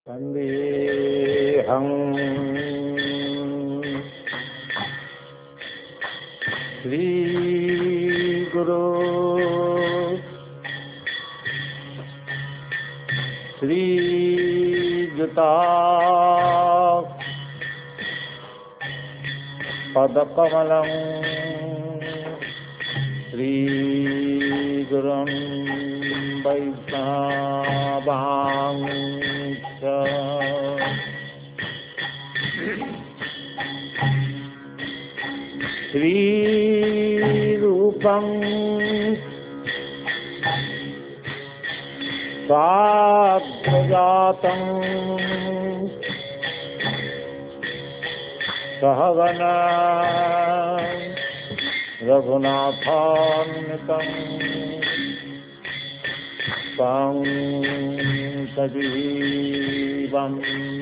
वन्देऽहं श्रीगुरो श्रीयुता पदकमलं श्रीगुरुं वैष्णवांश्च श्रीरूपं साग्रजातं सहगना रघुनाथान्वितं तं सजीवम्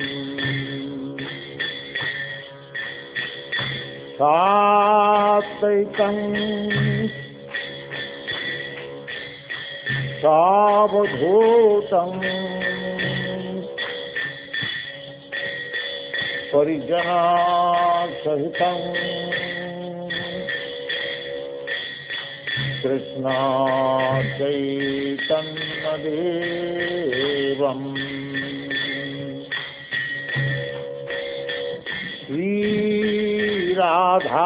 सात्विकं सावधूतं परिजनसहितं कृष्ण चैतन्यदेवम् श्रीराधा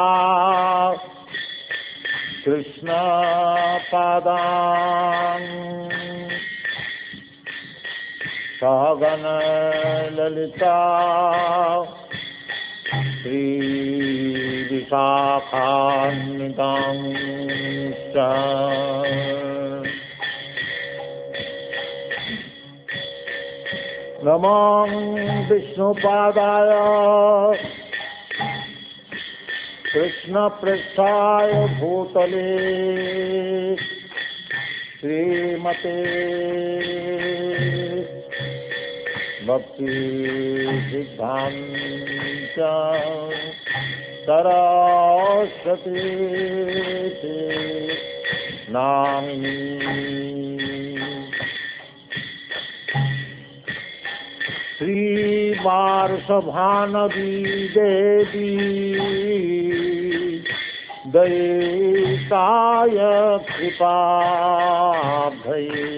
कृष्ण पादान् सहगण ललिता श्री विशाखान्वितांश्च नमो विष्णुपादाय कृष्णपृष्ठाय भूतले श्रीमते भक्तिसिद्धान्त सरस्वती नामिनी श्रीवार्षभानवी देवी दयिताय कृपाब्धये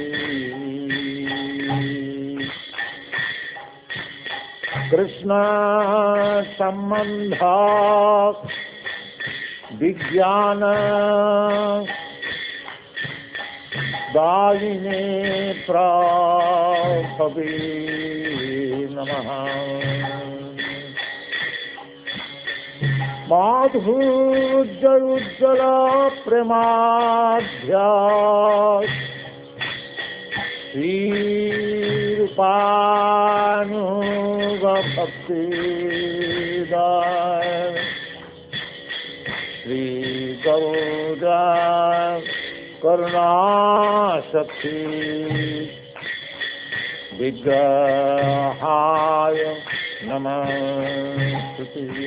कृष्ण संबंध विज्ञान दायिने प्रभवे नमः। माधुर्योज्ज्वल प्रेमाढ्य श्रीरूपानुगभक्तिदाय श्रीगौरा करुणाशक्ति विग्रहाय नमस्ते।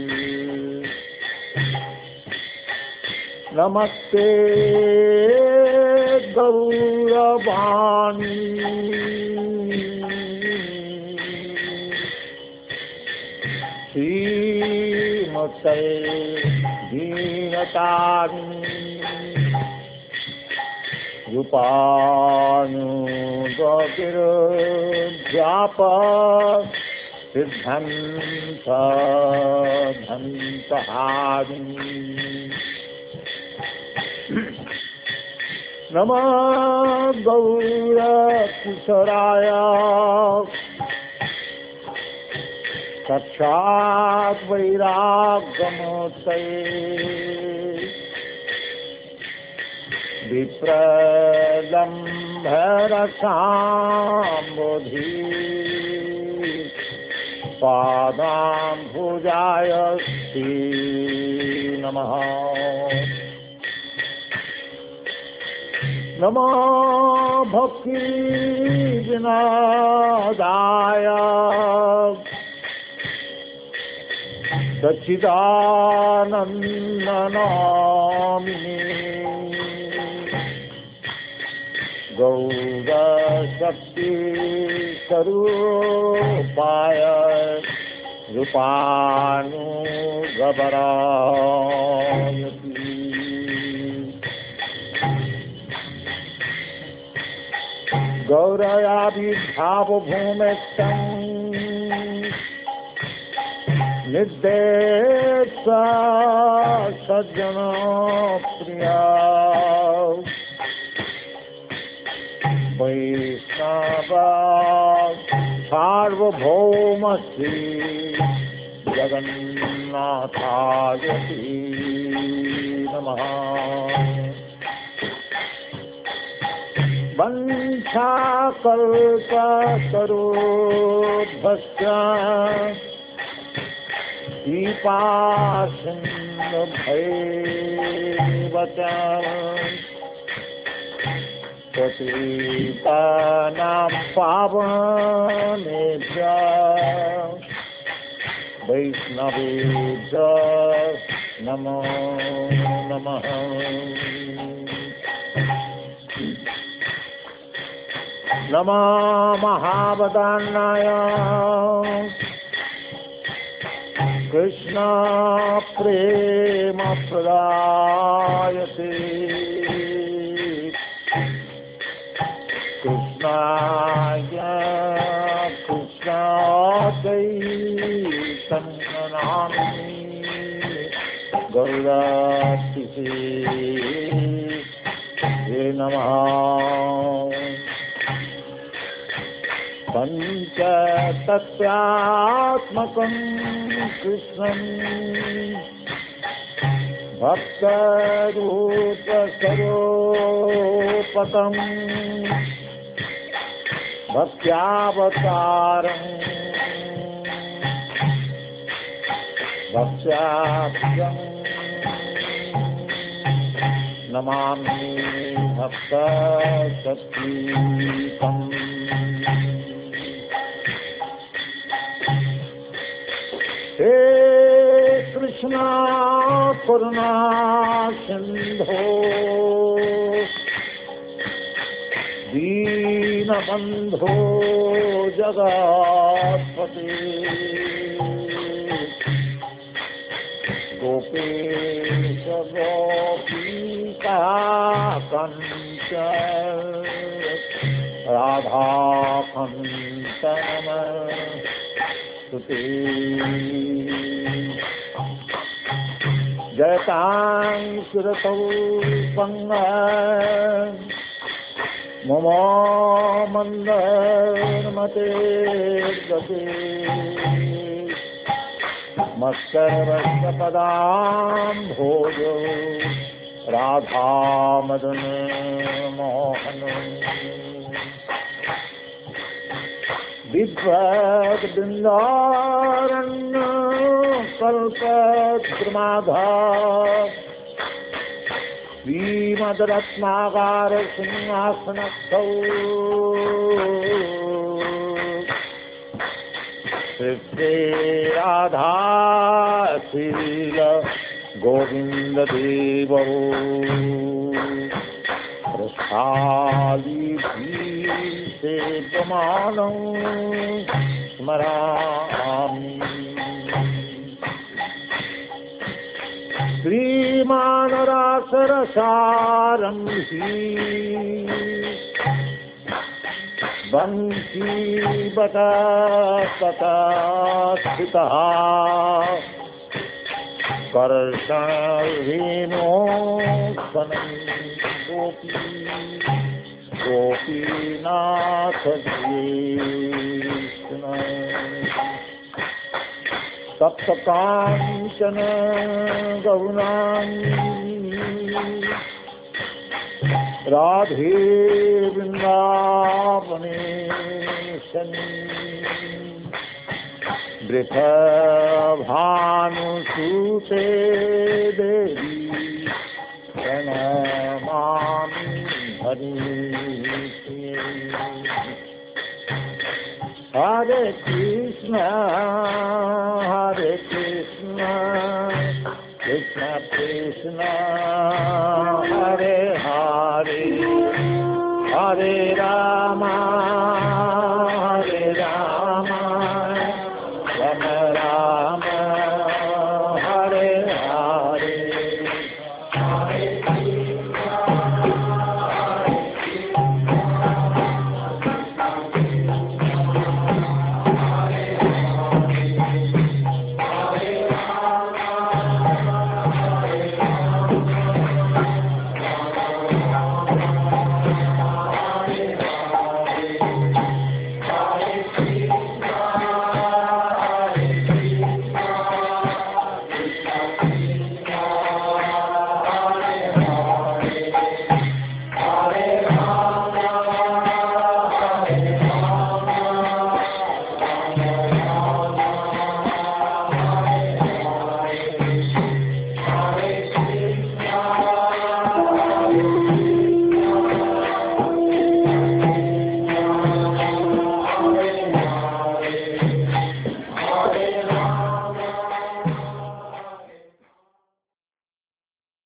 नमस्ते गौरवाणी श्रीमते दीनतारिणी रूपानुगतिर्व्याप सिद्धन्तहारिणी नमः गौरकिशोराय साक्षात् वैराग्यमूर्तये विप्रलम्भरसाम्बोधि पादाम्बुजाय श्री नमः। नमो भक्तिविनोदाय सच्चिदानन्दनामिने गौरशक्ति स्वरूपाय रूपानुगबरायति गौरयाभिभावभूमिष्ठं निर्देश सज्जनप्रिया वैष्णवा सार्वभौमश्री जगन्नाथाय नमः। वंशाकल्पतरुभ्यश्च कृपासिन्धुभ्यैव च पतितानां पावनेभ्यः वैष्णवेभ्यो नमो नमः। नमः महावदान्नाय कृष्ण प्रेम प्रदायते कृष्णाय कृष्णाचैतन्यनामिने गौरातिसे नमः। पञ्चतत्त्वात्मकं कृष्णं भक्तरूपस्वरूपकं भक्त्यावतारं भक्त्याभ्यं नमामि भक्तशक्तिकम्। हे कृष्णा करुणा सिंधो दीनबंधो जगत्पते गोपेश गोपीका कंच राधा कंच नमस्तुते। जयतां सुरतौ पंगा मम मंदरमते गते मत्सर्वपदां भोजो राधा मदन मोहन विद्वद् वृन्दारण्य कल्पद्रुमाधा श्रीमद्रत्नागार सिंहासनस्थौ श्री राधा शील गोविंद देवो सेव्यमानं स्मरामि। श्रीमान रासरसारम्भी बंशीबता स्थितः कर्षणवेणोत्पन्नं गोपी गोपीनाथ कृष्ण सप्तकाञ्चन गौराङ्गी राधे वृन्दावनेशनी वृषभानुसुते देवी प्रणमामि हरिप्रिये। हरे कृष्ण कृष्ण कृष्ण हरे हरे हरे राम